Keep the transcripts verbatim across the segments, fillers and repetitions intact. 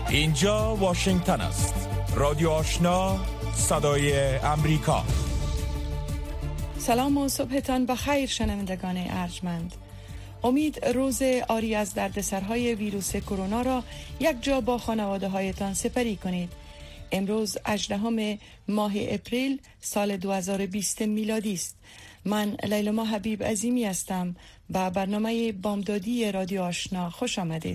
اینجا واشنگتن است. رادیو آشنا، صدای امریکا. سلام و صبحتان بخیر شنوندگان ارجمند. امید روز آری از دردسرهای ویروس کرونا را یک جا با خانواده هایتان سپری کنید. امروز هجدهم ماه اپریل سال دو هزار و بیست میلادی است. من لیلا حبیب عظیمی هستم و برنامه بامدادی رادیو آشنا خوش آمدید.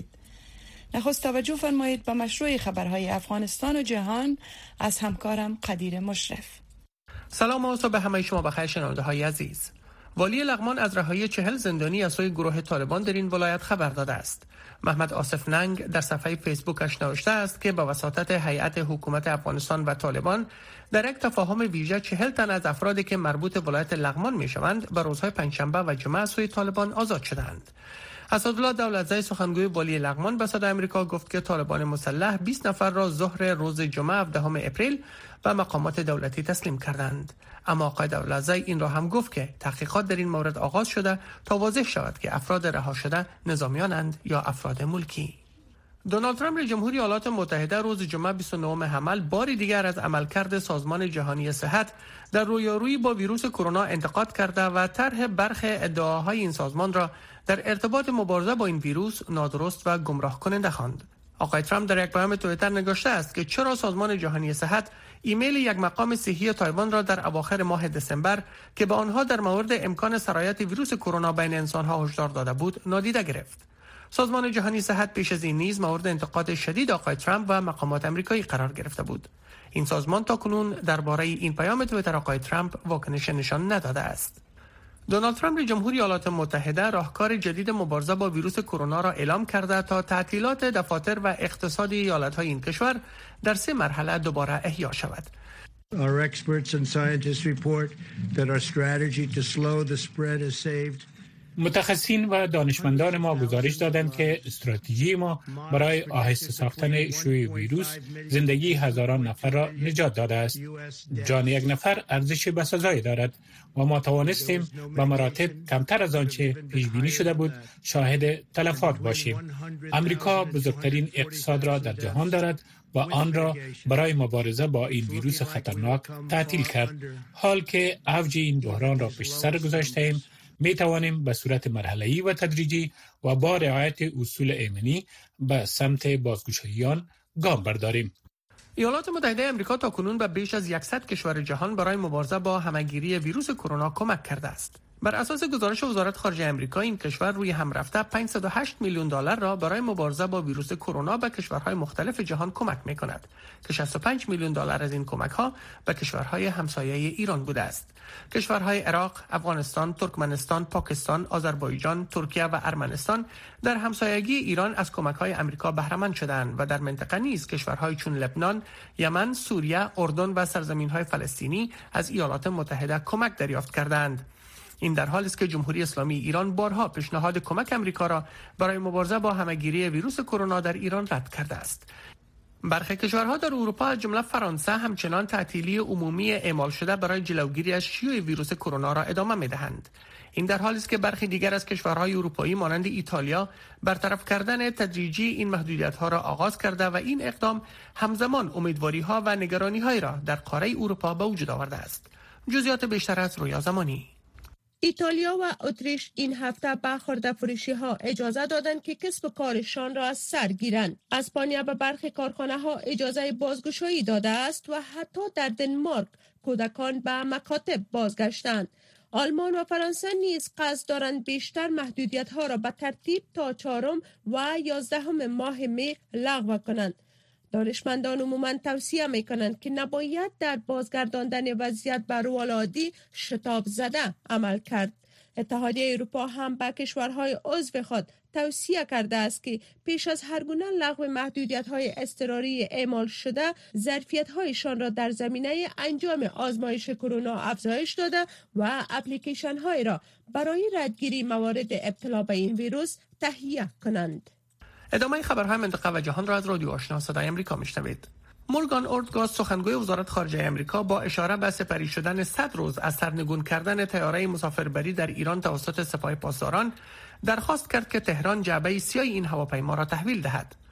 نخست توجه فرمایید به مشروع خبرهای افغانستان و جهان از همکارم قدیر مشرف. سلام و صبح همه شما بخیر شنونده های عزیز. والی لغمان از رهایی چهل زندانی از سوی گروه طالبان در این ولایت خبر داده است. محمد آصف ننگ در صفحه فیسبوکش نوشته است که با وساطت هیئت حکومت افغانستان و طالبان در یک تفاهم ویژه چهل تن از افرادی که مربوط ولایت لغمان میشوند به روزهای پنجشنبه و جمعه از سوی طالبان آزاد شدند. اسدالله دولتزی سخنگوی والی لغمان به صدای آمریکا گفت که طالبان مسلح بیست نفر را ظهر روز جمعه هفدهم اپریل به مقامات دولتی تسلیم کردند. اما آقای دولتزی این را هم گفت که تحقیقات در این مورد آغاز شده تا واضح شود که افراد رها شده نظامیانند یا افراد ملکی. دونالد ترامپ رئیس جمهوری ایالات متحده روز جمعه بیست و نهم حمل باری دیگر از عملکرد سازمان جهانی صحت در رویارویی با ویروس کرونا انتقاد کرده و طرح برخی ادعاهای این سازمان را در ارتباط مبارزه با این ویروس نادرست و گمراه کننده خواند. آقای ترامپ در یک پیام توییتر نگاشته است که چرا سازمان جهانی صحت ایمیل یک مقام صحی تایوان را در اواخر ماه دسامبر که به آنها در مورد امکان سرایت ویروس کرونا بین انسان‌ها هشدار داده بود نادیده گرفت. سازمان جهانی صحت پیش از این نیز مورد انتقاد شدید آقای ترامپ و مقامات آمریکایی قرار گرفته بود. این سازمان تاکنون درباره این پیام توییتر آقای ترامپ واکنش نشان نداده است. دونالد ترامپ رئیس جمهوری ایالات متحده راهکار جدید مبارزه با ویروس کرونا را اعلام کرده تا تعطیلات دفاتر و اقتصاد ایالت‌های این کشور در سه مرحله دوباره احیا شود. Our experts and scientists report that our strategy to slow the spread has saved متخصصین و دانشمندان ما گزارش دادند که استراتژی ما برای آهسته ساختن شیوع ویروس زندگی هزاران نفر را نجات داده است. جان یک نفر ارزش بسزایی دارد و ما توانستیم به مراتب کمتر از آنچه پیش بینی شده بود شاهد تلفات باشیم. امریکا بزرگترین اقتصاد را در جهان دارد و آن را برای مبارزه با این ویروس خطرناک تعطیل کرد. حال که اوج این بحران را پشت سر گذاشتیم، می توانیم به صورت مرحله‌ای و تدریجی و با رعایت اصول ایمنی به سمت بازگشایی‌آن گام برداریم. ایالات متحده آمریکا تاکنون به بیش از صد کشور جهان برای مبارزه با همه‌گیری ویروس کرونا کمک کرده است. بر اساس گزارش وزارت خارجه آمریکا این کشور روی هم رفته پانصد و هشت میلیون دلار را برای مبارزه با ویروس کرونا به کشورهای مختلف جهان کمک می‌کند که شصت و پنج میلیون دلار از این کمک‌ها به کشورهای همسایه ایران بوده است. کشورهای عراق، افغانستان، ترکمنستان، پاکستان، آذربایجان، ترکیه و ارمنستان در همسایگی ایران از کمک‌های آمریکا بهره مند شدند و در منطقه نیز کشورهای چون لبنان، یمن، سوریه، اردن و سرزمین‌های فلسطینی از ایالات متحده کمک دریافت کردند. این در حالی است که جمهوری اسلامی ایران بارها پیشنهاد کمک آمریکا را برای مبارزه با همه‌گیری ویروس کرونا در ایران رد کرده است. برخی کشورها در اروپا از جمله فرانسه همچنان تعطیلی عمومی اعمال شده برای جلوگیری از شیوع ویروس کرونا را ادامه می‌دهند. این در حالی است که برخی دیگر از کشورهای اروپایی مانند ایتالیا برطرف کردن تدریجی این محدودیت‌ها را آغاز کرده و این اقدام همزمان امیدواری‌ها و نگرانی‌هایی را در قاره اروپا به وجود آورده است. جزئیات بیشتر از رویا زمانی. ایتالیا و اتریش این هفته به خرده‌فروشی ها اجازه دادند که کسب کارشان را از سر گیرند. اسپانیا به برخی کارخانه ها اجازه بازگشایی داده است و حتی در دنمارک کودکان به مکاتب بازگشتند. آلمان و فرانسه نیز قصد دارند بیشتر محدودیت ها را به ترتیب تا چهارم و یازدهم ماه می لغو کنند. دانشمندان عموماً توصیه می‌کنند که نباید در بازگرداندن وضعیت به روال عادی شتاب زده عمل کرد. اتحادیه اروپا هم به کشورهای عضو خود توصیه کرده است که پیش از هر گونه لغو محدودیت‌های اضطراری اعمال شده ظرفیت‌هایشان را در زمینه انجام آزمایش کرونا افزایش داده و اپلیکیشن‌های را برای ردگیری موارد ابتلا به این ویروس تهیه کنند. ادامه خبرهای منطقه و جهان را از رادیو آشنا صدای آمریکا میشنوید. مورگان اورتگاس سخنگوی وزارت خارجه آمریکا با اشاره به سپری شدن صد روز از سرنگون کردن طیاره مسافربری در ایران توسط سپاه پاسداران درخواست کرد که تهران جعبه سیاه این هواپیما را تحویل دهد.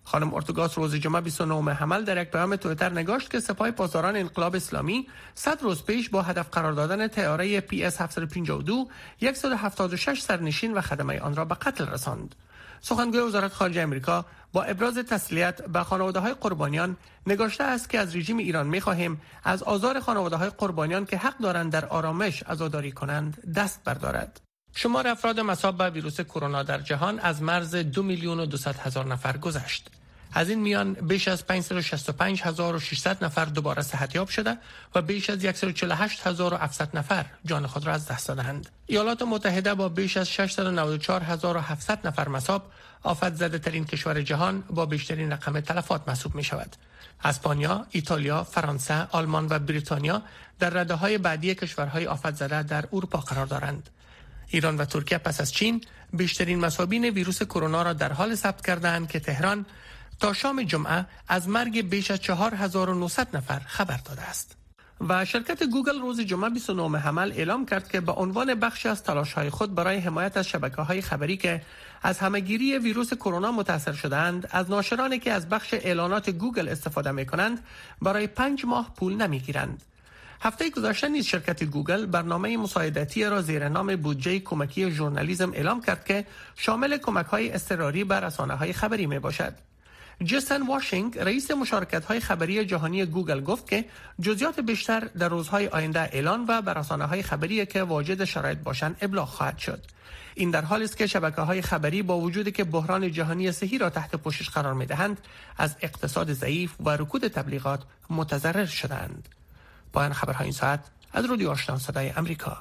خانم اورتگاس روز جمعه بیست و نهم حمل در یک پیام توییتر نگاشت که سپاه پاسداران انقلاب اسلامی صد روز پیش با هدف قرار دادن طیاره پی اس هفتصد و پنجاه و دو صد و هفتاد و شش سرنشین و خدمه آن را به قتل رساند. سخنگوی وزارت خارجه آمریکا با ابراز تسلیت به خانواده‌های قربانیان نگاشته است که از رژیم ایران می‌خواهیم از آزار خانواده‌های قربانیان که حق دارند در آرامش عزاداری کنند دست بردارد. شمار افراد مصاب به ویروس کرونا در جهان از مرز دو میلیون و دویست هزار نفر گذشت. از این میان بیش از پانصد و شصت و پنج هزار و ششصد نفر دوباره صحتیاب شده و بیش از صد و چهل و هشت هزار و هفتصد نفر جان خود را از دست دادند. ایالات متحده با بیش از ششصد و نود و چهار هزار و هفتصد نفر مصاب آفت زده ترین کشور جهان با بیشترین رقم تلفات محسوب می شود. اسپانیا، ایتالیا، فرانسه، آلمان و بریتانیا در رده‌های بعدی کشورهای آفت زده در اروپا قرار دارند. ایران و ترکیه پس از چین بیشترین مصابین ویروس کرونا را در حال ثبت کردند که تهران تا شام جمعه از مرگ بیش از چهار هزار و نهصد نفر خبر داده است. و شرکت گوگل روز جمعه بیست و نهم حمل اعلام کرد که به عنوان بخشی از تلاش‌های خود برای حمایت از شبکه‌های خبری که از همه‌گیری ویروس کرونا متاثر شده‌اند، از ناشرانی که از بخش اعلانات گوگل استفاده می‌کنند برای پنج ماه پول نمی‌گیرند. هفته گذشته نیز شرکت گوگل برنامه مساعدتی را زیر نام بودجه کمکی ژورنالیسم اعلام کرد که شامل کمک‌های اضطراری بر رسانه‌های خبری می‌باشد. جیسن واشینگ رئیس مشارکت‌های خبری جهانی گوگل گفت که جزئیات بیشتر در روزهای آینده اعلان و بر رسانه‌های خبری که واجد شرایط باشند ابلاغ خواهد شد. این در حالی است که شبکه‌های خبری با وجودی که بحران جهانی صحی را تحت پوشش قرار می‌دهند، از اقتصاد ضعیف و رکود تبلیغات متضرر شدند. پایان خبرهای این ساعت از رادیو آشنا صدای امریکا.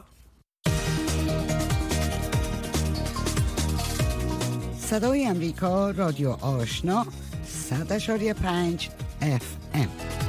صدای امریکا، رادیو آشنا، صد اشاری پنج اف ام.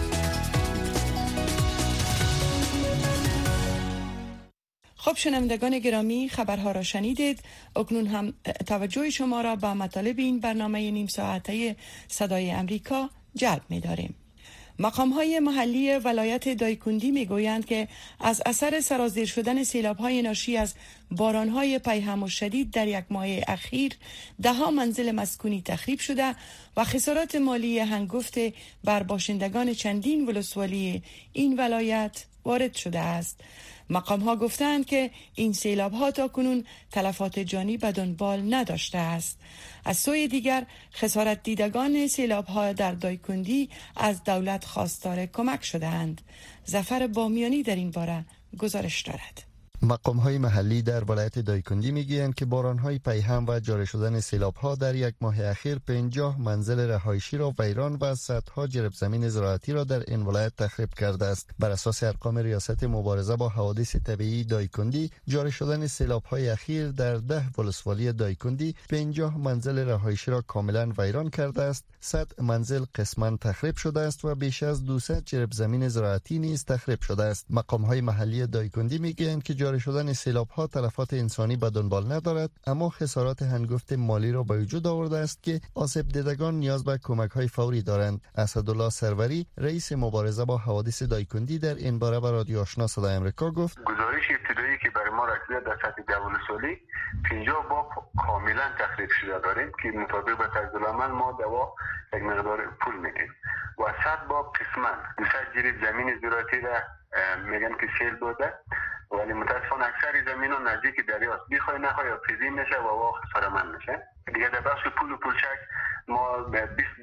خب شنوندگان گرامی، خبرها را شنیدید. اکنون هم توجه شما را به مطالب این برنامه نیم ساعته صدای امریکا جلب می داریم. مقام‌های محلی ولایت دایکندی می‌گویند که از اثر سرازیر شدن سیلاب‌های ناشی از باران‌های پیهم و شدید در یک ماه اخیر ده‌ها منزل مسکونی تخریب شده و خسارات مالی هنگفت بر باشندگان چندین ولسوالی این ولایت وارد شده است. مقام‌ها گفتند که این سیلاب‌ها تاکنون تلفات جانی به دنبال نداشته است. از سوی دیگر خسارت دیدگان سیلاب‌ها در دایکندی از دولت خواستار کمک شده‌اند. ظفر بامیانی در این باره گزارش دارد. مقام‌های محلی در ولایت دایکندی می‌گویند که باران‌های پیهم و جاری شدن سیلاب‌ها در یک ماه اخیر پنجاه منزل رهایشی را ویران و صدها جرب زمین زراعتی را در این ولایت تخریب کرده است. بر اساس ارقام ریاست مبارزه با حوادث طبیعی دایکندی، جاری شدن سیلاب‌های اخیر در ده ولسوالی دایکندی پنجاه منزل رهایشی را کاملا ویران کرده است، صد منزل قسماً تخریب شده است و بیش از دویست جرب زمین زراعتی نیز تخریب شده است. مقام‌های محلی دایکندی می‌گویند که جاری شدن سیلاب‌ها تلفات انسانی به دنبال ندارد، اما خسارات هنگفت مالی را به وجود آورده است که آسیب دیدگان نیاز به کمک‌های فوری دارند. اسدالله سروری، رئیس مبارزه با حوادث دایکندی، در این باره به رادیو آشنا صدای آمریکا گفت: گزارش ابتدایی که برای ما رسیده در سطح دولت سالی پنجاه باب کاملا تخریب شده داریم که مطابق با طرزالعمل ما دوا یک مقدار پول میدیم و صد باب قسما دویست جریب زمین زراعتی را میگن که سیل برده، ولی متاسفانه اکثر زمین ها نزدیک دریاست، بخوای نخوای یا پیزی میشه و واقع خسارمند میشه. دیگه در بخش پول و پولشک ما بیست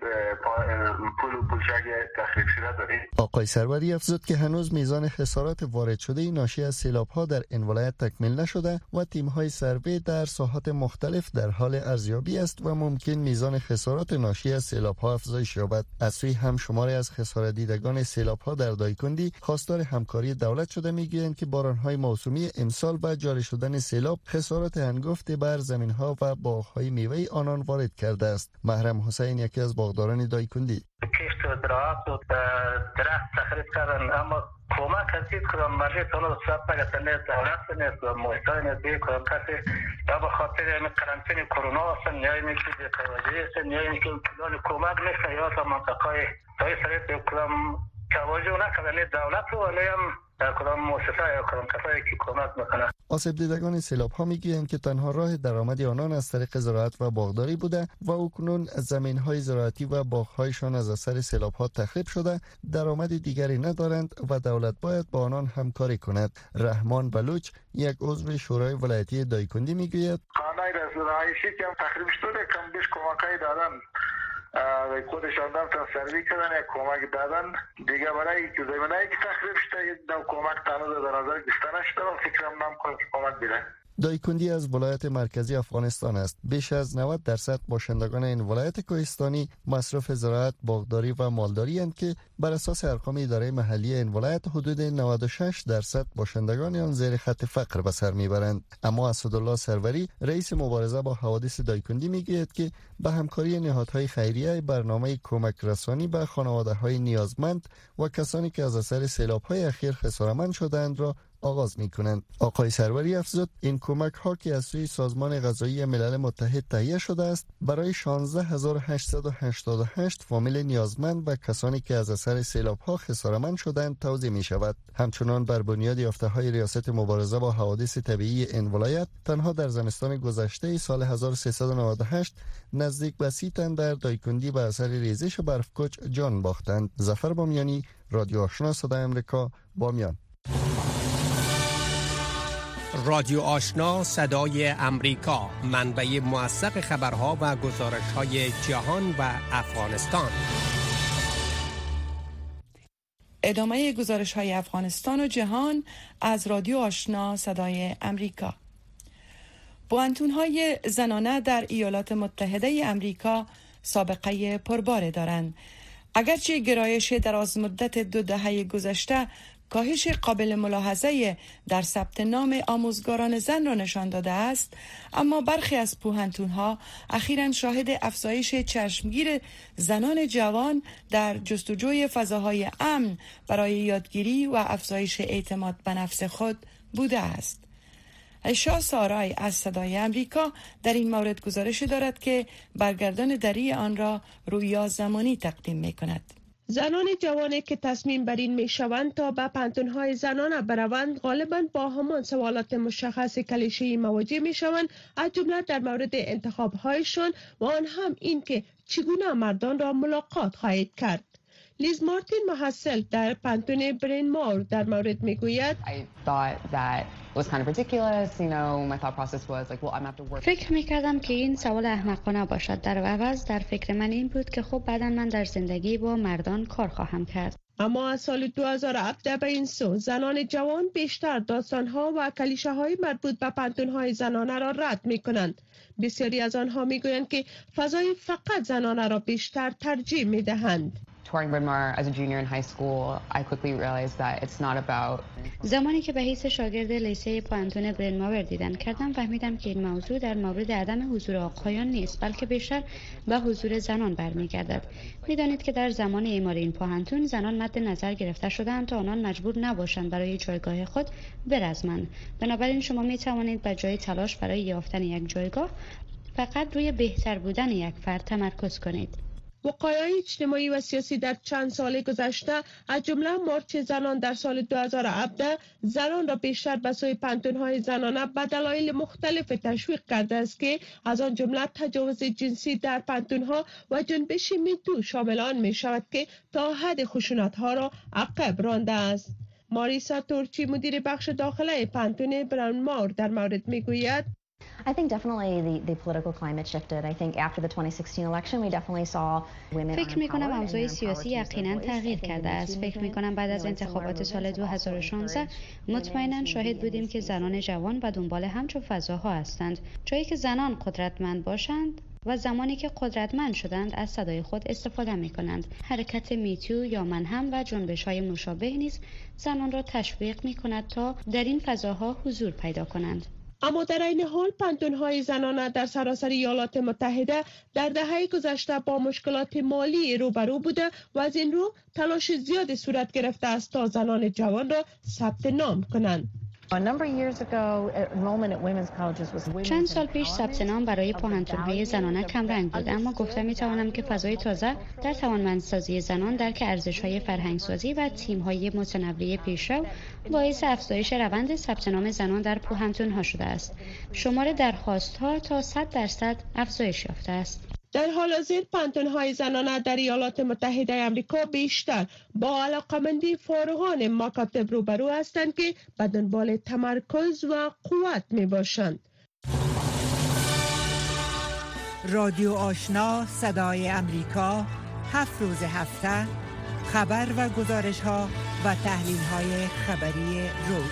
پول و پولشک تخریب شده داریم. آقای سروری افزود که هنوز میزان خسارات وارد شده ناشی از سیلاب‌ها در این ولایت تکمیل نشده و تیم‌های سروی در ساحات مختلف در حال ارزیابی است و ممکن میزان خسارات ناشی از سیلاب‌ها افزایش یابد. از سوی هم شماری از خسارت دیدگان سیلاب‌ها در دایکندی خواستار همکاری دولت شده میگویند که باران‌های موسومی امسال با جاری شدن سیلاب خسارات هنگفت بر زمین‌ها و باغ‌های میوه آنان وارد کرده است. محرم حسین، یکی از باغداران دایکندی: کشت و زراعت و درخت تخریب کردن، اما کمک کسی کدام مرجع تانو سب نگستن نیست، دولت نیست و محیطای نیست، بیه کدام کسی یا به خاطر این قرنطین کرونا هستن یا این که توجهی هستن یا این که کدام کمک نیست یا تا منطقه های تایی سریع به کدام توجه نکردن دولت رو، ولی هم کدام مؤسسه یا کدام کسایی که کمک میکنه. آسیب دیدگان سیلاب ها میگویند که تنها راه درآمد آنان از طریق زراعت و باغداری بوده و اکنون زمین های زراعتی و باغ هایشان از اثر سیلاب ها تخریب شده، درآمد دیگری ندارند و دولت باید با آنان همکاری کند. رحمان بلوچ، یک عضو شورای ولایتی دایکنی، میگوید خانه رهایشی که تخریب شده کم بیش کمکای دادن، خودشان هم سروی کردن، یک کمک دادن دیگه برای که زمینایی که تخریب شده دو کمک تنها در نظر گرفته نشده و فکرم نمیکنم که کمک بیده. دایکندی از ولایت مرکزی افغانستان است. بیش از نود درصد باشندگان این ولایت کوهستانی مصرف زراعت، باغداری و مالداری اند که بر اساس ارقام اداره محلی این ولایت حدود نود و شش درصد باشندگان آن زیر خط فقر به سر میبرند. اما اسدالله سروری، رئیس مبارزه با حوادث دایکندی، میگوید که به همکاری نهادهای خیریه برنامه کمک رسانی به خانواده‌های نیازمند و کسانی که از اثر سیلاب‌های اخیر خسارتمند شدند را آغاز می کنند. آقای سروری افزود این کمک ها که از سوی سازمان غذایی ملل متحد تهیه شده است برای شانزده هزار و هشتصد و هشتاد و هشت فامیل نیازمند و کسانی که از اثر سیلاب ها خسارتمند شدند توزیع می شود. همچنان بر بنیاد یافته های ریاست مبارزه با حوادث طبیعی این ولایت تنها در زمستان گذشته سال هزار و سیصد و نود و هشت نزدیک به سی تن در دایکندی به اثر ریزش برفکوچ جان باختند. ظفر بامیانی، رادیو آشنا صدای آمریکا، بامیان. رادیو آشنا صدای امریکا، منبع موثق خبرها و گزارش‌های جهان و افغانستان. ادامه گزارش‌های افغانستان و جهان از رادیو آشنا صدای امریکا. پوهنتون‌های زنانه در ایالات متحده امریکا سابقه پربار دارند. اگرچه گرایش دراز مدت دو دهه گذشته کاهش قابل ملاحظه در ثبت نام آموزگاران زن را نشان داده است، اما برخی از پوهنتون‌ها اخیراً شاهد افزایش چشمگیر زنان جوان در جستجوی فضاهای امن برای یادگیری و افزایش اعتماد به نفس خود بوده است. عیشا سارای از صدای امریکا در این مورد گزارش دارد که برگردان دری آن را رویا زمانی تقدیم می کند. زنان جوانی که تصمیم بر این میشوند تا به پانتون‌های زنانه بروند غالباً با همان سوالات مشخص کلیشه‌ای مواجه میشوند، از جمله در مورد انتخاب‌هایشان و آن هم این که چگونه مردان را ملاقات خواهید کرد. لیز مارتین محصل در پانتون برین مور در مورد میگوید فکر میکردم که این سوال احمقانه باشد. در عوض در فکر من این بود که خب بعدا من در زندگی با مردان کار خواهم کرد. اما از سال دو هزار و هفده به این سو زنان جوان بیشتر داستانها و کلیشه های مربوط به پانتون‌های زنانه را رد میکنند. بسیاری از آنها میگویند که فضای فقط زنانه را بیشتر ترجیح میدهند. زمانی که به حیث شاگرد لیسه پانتون برین ماور دیدن کردم فهمیدم که این موضوع در مورد عدم حضور آقایان نیست، بلکه بیشتر به حضور زنان برمیگردد. میدانید که در زمان اعمار این پانتون زنان مد نظر گرفته شدند تا آنان مجبور نباشند برای جایگاه خود برزمند. بنابراین شما می توانید به جای تلاش برای یافتن یک جایگاه فقط روی بهتر بودن یک فرد تمرکز کنید. وقایع اجتماعی و سیاسی در چند سال گذشته از جمله مارچ زنان در سال دو هزار و هفده زنان را بیشتر به سوی پانتون‌های زنانه به دلایل مختلف تشویق کرده است که از آن جمله تجاوز جنسی در پانتون‌ها و جنبش میتو شامل آن می شود که تا حد خشونت‌ها را عقب رانده است. ماریسا تورچی مدیر بخش داخله پانتون برین مور در مورد می گوید I think definitely the, the political climate shifted. I think after the twenty sixteen election we definitely saw women. فکر می‌کنم اوضاع سیاسی یقیناً تغییر کرده است. فکر می‌کنم بعد از انتخابات سال دو هزار و شانزده مطمئناً شاهد بودیم که زنان جوان و دنبال همچون فضاها هستند. جایی که زنان قدرتمند باشند و زمانی که قدرتمند شدند از صدای خود استفاده می‌کنند. حرکت میتو یا من هم و جنبش‌های مشابه نیز زنان را تشویق می‌کند تا در این فضاها حضور پیدا کنند. اما در این حال پانتون‌های زنانه در سراسر ایالات متحده در دهه گذشته با مشکلات مالی روبرو بوده و از این رو تلاش زیادی صورت گرفته است تا زنان جوان را ثبت نام کنند. چند سال پیش ثبت نام برای پانتون‌های زنانه کمرنگ بود، اما گفتم می‌توانم که فضای تازه در توانمندسازی زنان، درک ارزش‌های فرهنگ‌سازی و تیم‌های متنوع پیشرو باعث افزایش روند ثبت نام زنان در پانتون‌ها شده است. شمار درخواست‌ها تا صد درصد افزایش یافته است. در حال حاضر پانتون‌های زنانه در ایالات متحده آمریکا بیشتر با علاقمندی فارغان مکاتب روبرو هستند که به دنبال تمرکز و قوت می باشند. رادیو آشنا صدای امریکا، هفت روز هفته، خبر و گزارش ها و تحلیل های خبری روز.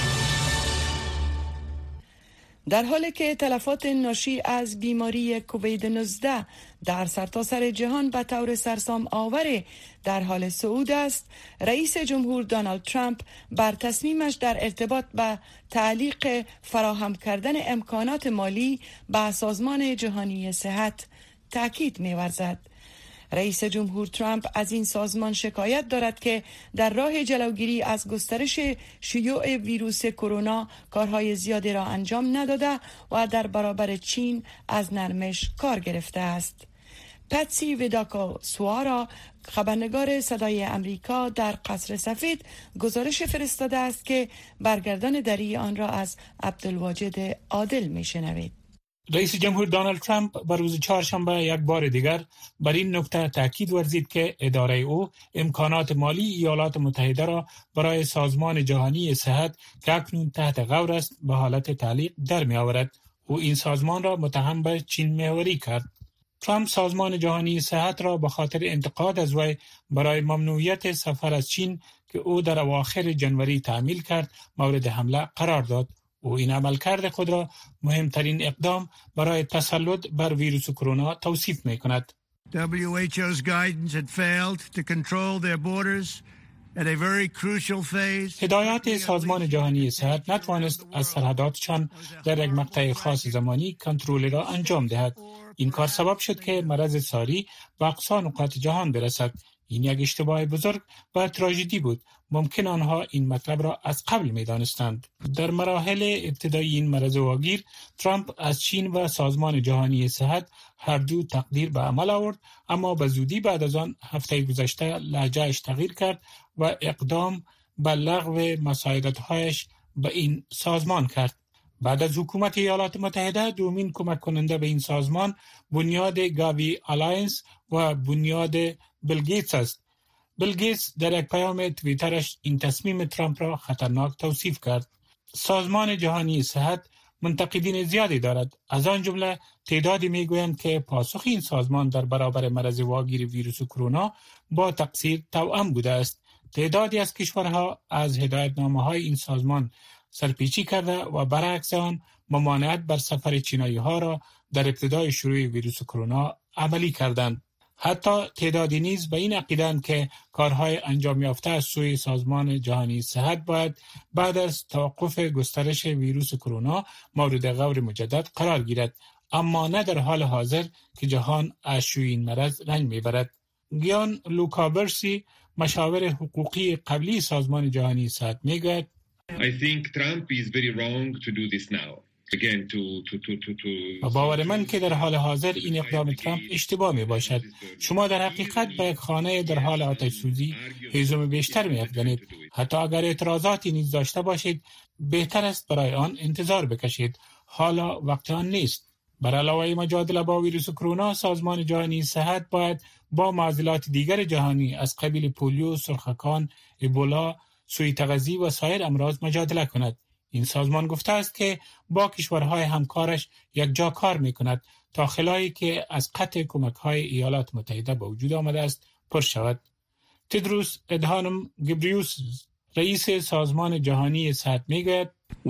در حالی که تلفات ناشی از بیماری کووید نوزده در سرتاسر جهان به طور سرسام آور در حال صعود است، رئیس جمهور دونالد ترامپ بر تصمیمش در ارتباط به تعلیق فراهم کردن امکانات مالی به سازمان جهانی صحت تاکید می‌ورزد. رئیس جمهور ترامپ از این سازمان شکایت دارد که در راه جلوگیری از گسترش شیوع ویروس کرونا کارهای زیادی را انجام نداده و در برابر چین از نرمش کار گرفته است. پتسی ویداکا سوارا، خبرنگار صدای امریکا در قصر سفید، گزارش فرستاده است که برگردان دری آن را از عبدالواجد عادل میشنوید. رئیس جمهور دونالد ترامپ بر روز چهارشنبه یک بار دیگر بر این نکته تاکید ورزید که اداره او امکانات مالی ایالات متحده را برای سازمان جهانی صحت که اکنون تحت غور است به حالت تعلیق در می آورد. او این سازمان را متهم به چین محوری کرد. ترامپ سازمان جهانی صحت را به خاطر انتقاد از وی برای ممنوعیت سفر از چین که او در اواخر جنوری تعمیل کرد مورد حمله قرار داد. او این عملکرد خود را مهمترین اقدام برای تسلط بر ویروس کرونا توصیف می کند. دبلیو اچ او's guidance had failed to control their borders at a very crucial phase. هدایات سازمان جهانی صحت نتوانست از سرحداتشان در یک مقطع خاص زمانی کنترل را انجام دهد. این کار سبب شد که مرض ساری به اقصا نقاط جهان برسد. این یک اشتباه بزرگ و تراژدی بود. ممکن آنها این مطلب را از قبل می دانستند. در مراحل ابتدایی این مرض واگیر، ترامپ از چین و سازمان جهانی صحت هر دو تقدیر به عمل آورد، اما به زودی بعد از آن هفته گذشته لهجه‌اش تغییر کرد و اقدام به لغو مساعدت‌هایش به این سازمان کرد. بعد از حکومت ایالات متحده، دومین کمک کننده به این سازمان بنیاد گاوی الاینس و بنیاد بیل گیتس است. بیل گیتس در یک پیام توییترش این تصمیم ترامپ را خطرناک توصیف کرد. سازمان جهانی صحت منتقدین زیادی دارد. از آن جمله تعدادی میگویند که پاسخ این سازمان در برابر مرض واگیر ویروس کرونا با تقصیر توأم بوده است. تعدادی از کشورها از هدایتنامه‌های این سازمان سرپیچی کرده و برعکس آن ممانعت بر سفر چینایی ها را در ابتدای شروع ویروس کرونا عملی کردند. حتی تعدادی نیز به این عقیدند که کارهای انجام یافته از سوی سازمان جهانی صحت باید بعد از توقف گسترش ویروس کرونا مورد غور مجدد قرار گیرد، اما نه در حال حاضر که جهان از شیوع این مرض رنج میبرد. گیان لوکابرسی، مشاور حقوقی قبلی سازمان جهانی صحت، میگوید I think Trump is very wrong to do this now. Again to to to to to باور من که در حال حاضر این اقدام ترامپ اشتباه می باشد. شما در حقیقت به یک خانه در حال آتش سوزی هیزم بیشتر می افکنید. حتی اگر اعتراضاتی نیز داشته باشید، بهتر است برای آن انتظار بکشید. حالا وقت آن نیست. بر علاوه مجادله با ویروس کرونا، سازمان جهانی صحت باید با معضلات دیگر جهانی از قبیل پولیو، سرخکان، ابولا، سوی تغذی و سایر امراض مجادله کند. این سازمان گفته است که با کشورهای همکارش یک جا کار می کند تا خلایی که از قطع کمک‌های ایالات متحده به وجود آمده است پر شود. تدروس ادهانم گبریوسز، رئیس سازمان جهانی صحت، میگوید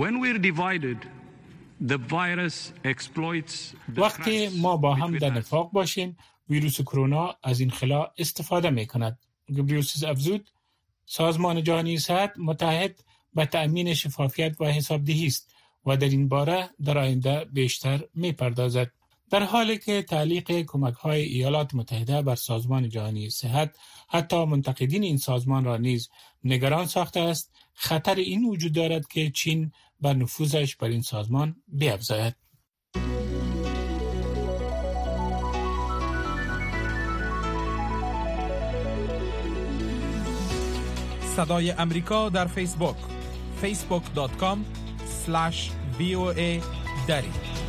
وقتی ما با هم در نفاق باشیم، ویروس کرونا از این خلا استفاده می کند. گبریوسز افزود سازمان جهانی صحت متحد به تأمین شفافیت و حسابدهی است و در این باره در آینده بیشتر می پردازد. در حالی که تعلیق کمک‌های ایالات متحده بر سازمان جهانی صحت حتی منتقدین این سازمان را نیز نگران ساخته است، خطر این وجود دارد که چین بر نفوذش بر این سازمان بیفزاید. صدای امریکا در فیسبوک فیسبوک دات کام اسلش وی او ای دری.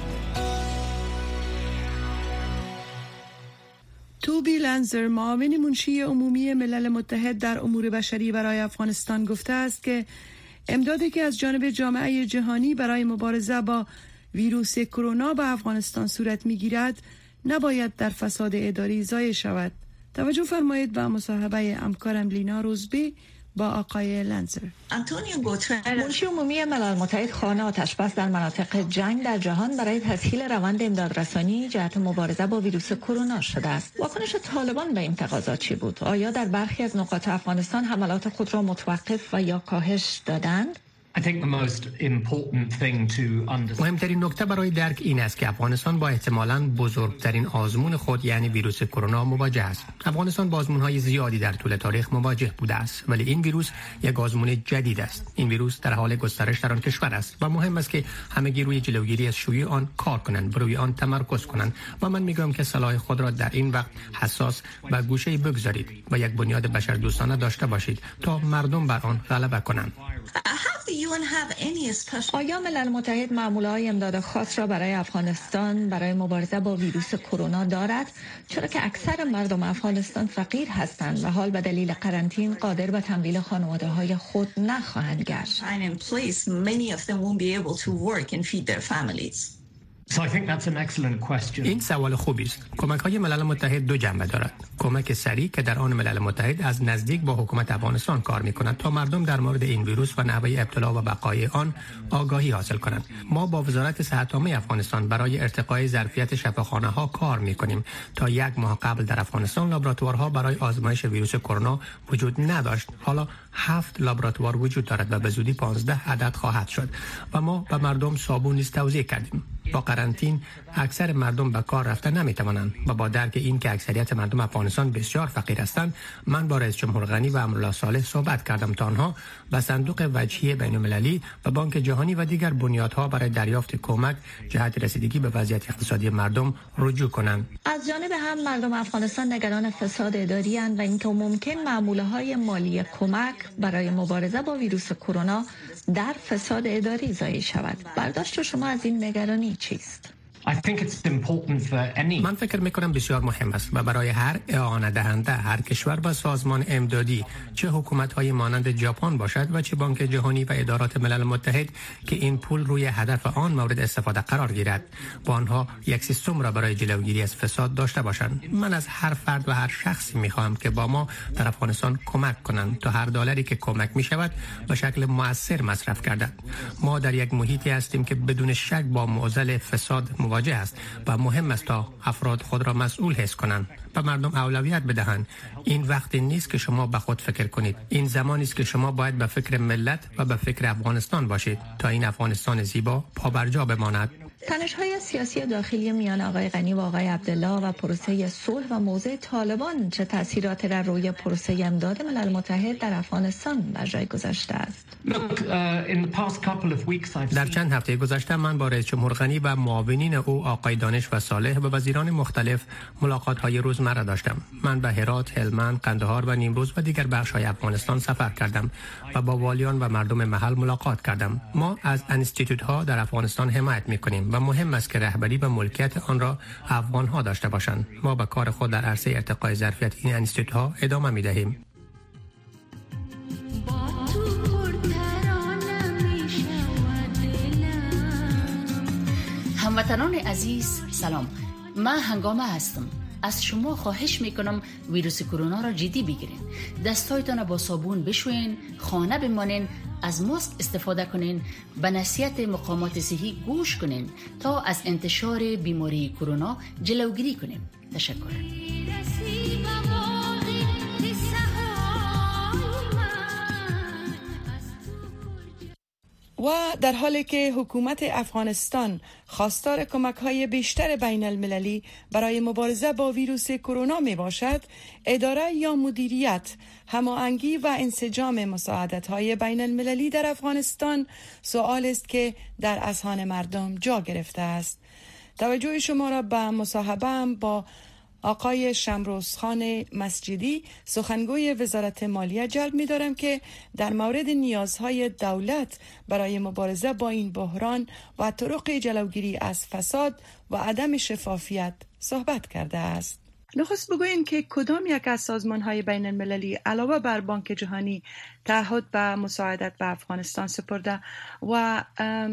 توبی لنزر، معاون منشی عمومی ملل متحد در امور بشری برای افغانستان، گفته است که امدادی که از جانب جامعه جهانی برای مبارزه با ویروس کرونا به افغانستان صورت می‌گیرد نباید در فساد اداری ضایع شود. توجه فرمایید به مصاحبه همکارم لینا روزبی با آقای لنزر. آنتونیو گوترس، منشی عمومی ملل متحد، خانه آتش‌بس در مناطق جنگ در جهان برای تسهیل روند امدادرسانی جهت مبارزه با ویروس کرونا شده است. واکنش طالبان به این تقاضا چی بود؟ آیا در برخی از نقاط افغانستان حملات خود را متوقف و یا کاهش دادند؟ مهمترین نکته برای درک این است که افغانستان با احتمالاً بزرگترین آزمون خود یعنی ویروس کرونا مواجه است. افغانستان با آزمون‌های زیادی در طول تاریخ مواجه بوده است، ولی این ویروس یک آزمون جدید است. این ویروس در حال گسترش در آن کشور است و مهم است که همگی روی جلوگیری از شیوع آن کار کنند، روی آن تمرکز کنند و من میگویم که سلاح خود را در این وقت حساس و گوشه بگذارید و یک بنیاد بشردوستانه داشته باشید تا مردم بر آن غلبه کنند. آیا ملل متحد مامورهای امداد خاص را برای افغانستان برای مبارزه با ویروس کرونا دارد؟ چرا که اکثر مردم افغانستان فقیر هستند و حال به دلیل قرنطینه قادر به تمویل خانواده‌های خود نخواهند گشت. این سوال خوبی است. کمک‌های ملل متحد دو جنبه دارد. کمک سریع که در آن ملل متحد از نزدیک با حکومت افغانستان کار می‌کند تا مردم در مورد این ویروس و نحوه ابتلا و بقای آن آگاهی حاصل کنند. ما با وزارت صحت عامه افغانستان برای ارتقای ظرفیت شفاخانه‌ها کار می‌کنیم. تا یک ماه قبل در افغانستان لابراتوارها برای آزمایش ویروس کرونا وجود نداشت. حالا هفت لابراتوار وجود دارد و به زودی پانزده عدد خواهد شد و ما به مردم صابون نیز توزیع کردیم. با قرنطینه اکثر مردم به کار رفته نمیتوانند و با درک این که اکثریت مردم افغانستان بسیار فقیر هستند، من با رئیس جمهور غنی و امرالله صالح صحبت کردم تا آنها به صندوق وجهی بین‌المللی و بانک جهانی و دیگر بنیادها برای دریافت کمک جهت رسیدگی به وضعیت اقتصادی مردم رجوع کنند. از جانب هم مردم افغانستان نگران فساد اداری اند و اینکه ممکن معامله‌های مالی کمک برای مبارزه با ویروس کرونا در فساد اداری ضایع شود. برداشت شما از این نگرانی چیست؟ من فکر میکنم بسیار مهم است و برای هر اعانه دهنده، هر کشور و سازمان امدادی، چه حکومت های مانند ژاپن باشد و چه بانک جهانی و ادارات ملل متحد که این پول روی هدف آن مورد استفاده قرار گیرد، با آنها یک سیستم را برای جلوگیری از فساد داشته باشند. من از هر فرد و هر شخصی میخواهم که با ما در افغانستان کمک کنند تا هر دلاری که کمک می شود به شکل مؤثر مصرف گردد. ما در یک محیطی هستیم که بدون شک با معضل فساد مواجه است و مهم است تا افراد خود را مسئول حس کنند و مردم اولویت بدهند. این وقتی نیست که شما به خود فکر کنید. این زمانی است که شما باید به فکر ملت و به فکر افغانستان باشید تا این افغانستان زیبا پابرجا بماند. تنش‌های سیاسی داخلی میان آقای غنی و آقای عبدالله و پروسه صلح و موضع طالبان چه تاثیراتی در روی پروسه امداد ملل متحد در افغانستان بر جای گذاشته است؟ در چند هفته گذشته من با رئیس جمهور غنی و معاونین او آقای دانش و صالح و وزیران مختلف ملاقات‌های روزمره داشتم. من به هرات، هلمند، قندهار و نیمروز و دیگر بخش‌های افغانستان سفر کردم و با والیان و مردم محل ملاقات کردم. ما از انستیتوت‌ها در افغانستان حمایت می‌کنیم و مهم است که رهبری و ملکیت آن را افغان‌ها داشته باشند. ما به کار خود در عرصه ارتقای ظرفیت این انستیتوت‌ها ادامه می‌دهیم. هموطنان عزیز سلام، من هنگامه هستم. از شما خواهش میکنم ویروس کرونا را جدی بگیرین. دستایتان را با صابون بشوین، خانه بمانین، از ماسک استفاده کنین، به نصیحت مقامات صحی گوش کنین تا از انتشار بیماری کرونا جلوگیری کنین. تشکر. و در حالی که حکومت افغانستان خواستار کمک‌های بیشتر بین المللی برای مبارزه با ویروس کرونا می باشد، اداره یا مدیریت، هماهنگی و انسجام مساعدت‌های بین المللی در افغانستان سوال است که در اذهان مردم جا گرفته است. توجه شما را به مصاحبه‌ام با آقای شمروزخان مسجدی، سخنگوی وزارت مالیه جلب می دارم که در مورد نیازهای دولت برای مبارزه با این بحران و طرق جلوگیری از فساد و عدم شفافیت صحبت کرده است. نخست بگوییم که کدام یک از سازمان‌های بین المللی علاوه بر بانک جهانی تعهد به مساعدت به افغانستان سپرده و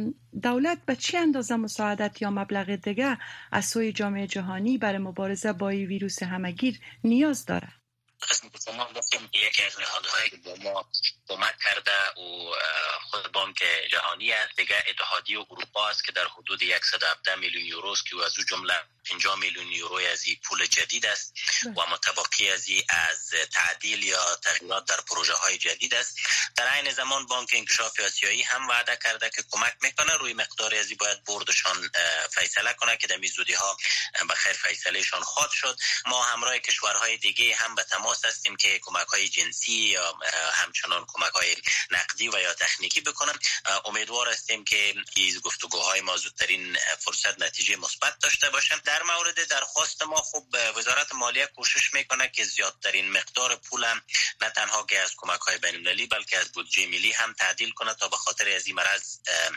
دولت به چه اندازه مساعدت یا مبلغ دیگر از سوی جامعه جهانی برای مبارزه با ویروس همه‌گیر نیاز دارد؟ قسمی که ما گفتیم یکی از نهادهایی که با ما کمک کرده و خود بانک جهانی است، دیگه اتحادیه اروپا است که در حدود صد و هفده میلیون یورو است که از او جمله پنجاه میلیون یورو از این پول جدید است و متبقی از این از تعدیل یا تغییرات در پروژه های جدید است. در عین زمان بانک انکشاف آسیایی هم وعده کرده که کمک میکنه، روی مقداری از این باید بردشان فیصله کنه که در میزودی ها به خیر فیصلهشان خواهد شد. ما همراه کشورهای دیگه هم به تماس هستیم که کمک های جنسی یا همچنان کمک های نقدی و یا تکنیکی بکنن. امیدوار هستیم که این گفتگوهای ما زودترین فرصت نتیجه مثبت داشته باشه. در مورد درخواست ما خب وزارت مالیه کوشش میکنه که زیادترین مقدار پول هم نه تنها که از کمک های بین المللی بلکه از بودجه ملی هم تعدیل کنه تا به خاطر از این مرض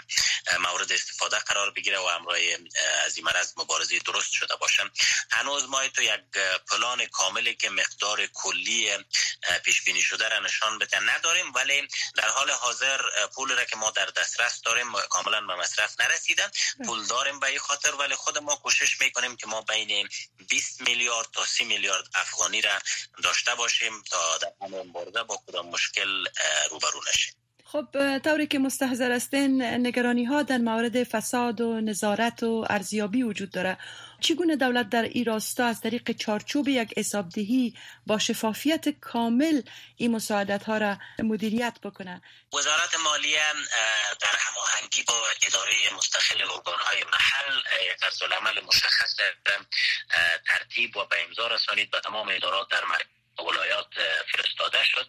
مورد استفاده قرار بگیره و همراه از این مرض مبارزه درست شده باشه. هنوز ما تو یک پلان کاملی که مقدار کلی پیش بینی شده را نشان بده نداریم، ولی در حال حاضر پول را که ما در دسترس داریم کاملا به مصرف نرسیدن. پول داریم به این خاطر، ولی خود ما کوشش میکنیم که ما بین بیست میلیارد تا سی میلیارد افغانی را داشته باشیم تا در همین مبارزه با کدام مشکل روبرو نشیم. خب طوری که مستحضر هستین، نگرانی ها در مورد فساد و نظارت و ارزیابی وجود داره. چگونه دولت در این راستا از طریق چارچوب یک حسابدهی با شفافیت کامل این مساعدت ها را مدیریت بکنه؟ وزارت مالیه در هماهنگی با اداره مستقل ارگان های محل یک طرزالعمل مشخص ترتیب و به امضا رسانید به تمام ادارات در مرکز ولایات فرستاده شد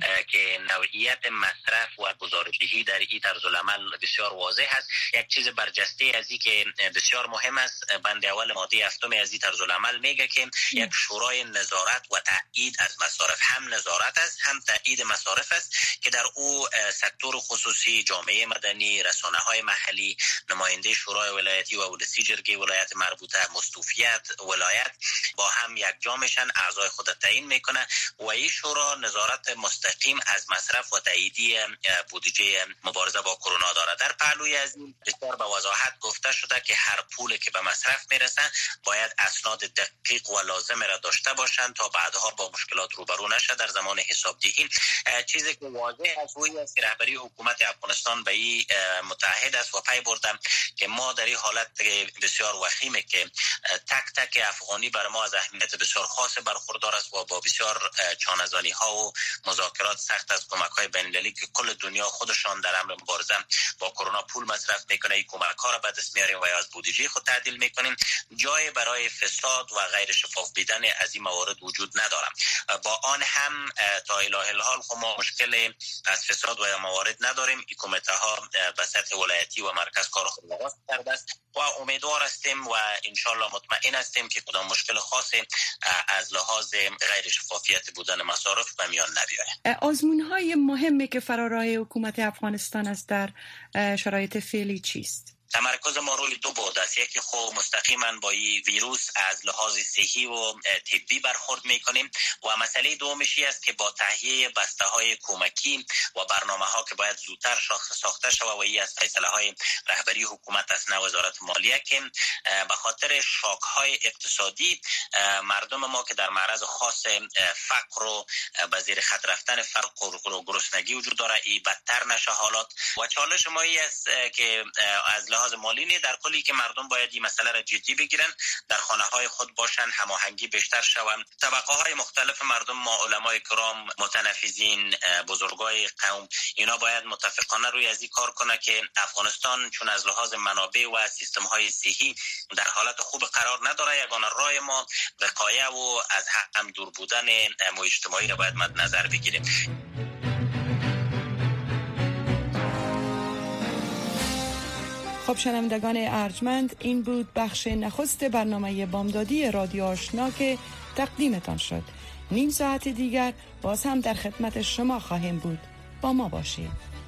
که نوعیت مصرف و گزارشدهی در این طرزالعمل بسیار واضح است. یک چیز برجسته از این که بسیار مهم است، بند اول ماده هفتم از این طرزالعمل میگه که یک شورای نظارت و تایید از مصارف، هم نظارت است هم تایید مصارف است که در او سکتور خصوصی، جامعه مدنی، رسانه های محلی، نماینده شورای ولایتی و ولسی جرگه ولایت مربوطه، مستوفیت ولایت با هم یک جا میشن، اعضای خود تعیین میکنن و این شورا نظارت مستقیم از مصرف و تاییدی بودجه مبارزه با کرونا دارد. در پهلوی از این بسیار به وضاحت گفته شده که هر پولی که به مصرف میرسه باید اسناد دقیق و لازم را داشته باشند تا بعدها با مشکلات روبرو نشه در زمان حسابدهی. چیزی که واضح است روی است که رهبری حکومت افغانستان به این متحد است و پی برده که ما در این حالت بسیار وخیمه که تک تک افغانی بر ما از اهمیت بسیار خاص برخوردار است و با بسیار چانه‌زنی ها و مذاکرات سخت از کمک های بین المللی که کل دنیا خودشان در امر مبارزه با کرونا پول مصرف میکنه، این کمک ها را به دست میاریم و از بودجه خود تعدیل میکنیم. جای برای فساد و غیر شفاف بودن از این موارد وجود ندارم. با آن هم تا اله الحال خب ما مشکل از فساد و موارد نداریم. این کمیته ها به سطح ولایتی و مرکز کار خود آغاز کرده است و امیدوار هستیم و ان شاء الله مطمئن هستیم که کدام مشکل خاصی از لحاظ غیر شفافیت بودن مصارف به میان نبیاید. آزمون‌های مهمی که فراراه حکومت افغانستان است در شرایط فعلی چیست؟ تمرکز ما روی دو بعد است. یکی خب مستقیما با این ویروس از لحاظ صحی و طبی برخورد میکنیم و مسئله دومشی است که با تهیه بسته های کمکی و برنامه ها که باید زودتر ساخته شود و این از فیصله های رهبری حکومت است نه وزارت مالیه که به خاطر شاک های اقتصادی مردم ما که در معرض خاص فقر و به زیر خط رفتن فقر و گرسنگی وجود داره این بدتر نشه حالات و چالش ما است که از لحاظ لحاظ مالی نه، در کلی که مردم باید این مسئله را جدی بگیرن، در خانه های خود باشن، هماهنگی بیشتر شوند. طبقه های مختلف مردم، ما علمای کرام، متنفذین، بزرگای قوم، اینا باید متفقانه روی از این کار کنه که افغانستان چون از لحاظ منابع و سیستم های صحی در حالت خوب قرار نداره، یگانه راه ما وقایه و از هم دور بودن امو اجتماعی را باید مد نظر بگیریم. خب شنوندگان ارجمند، این بود بخش نخست برنامه بامدادی رادیو آشنا که تقدیمتان شد. نیم ساعت دیگر باز هم در خدمت شما خواهیم بود. با ما باشید.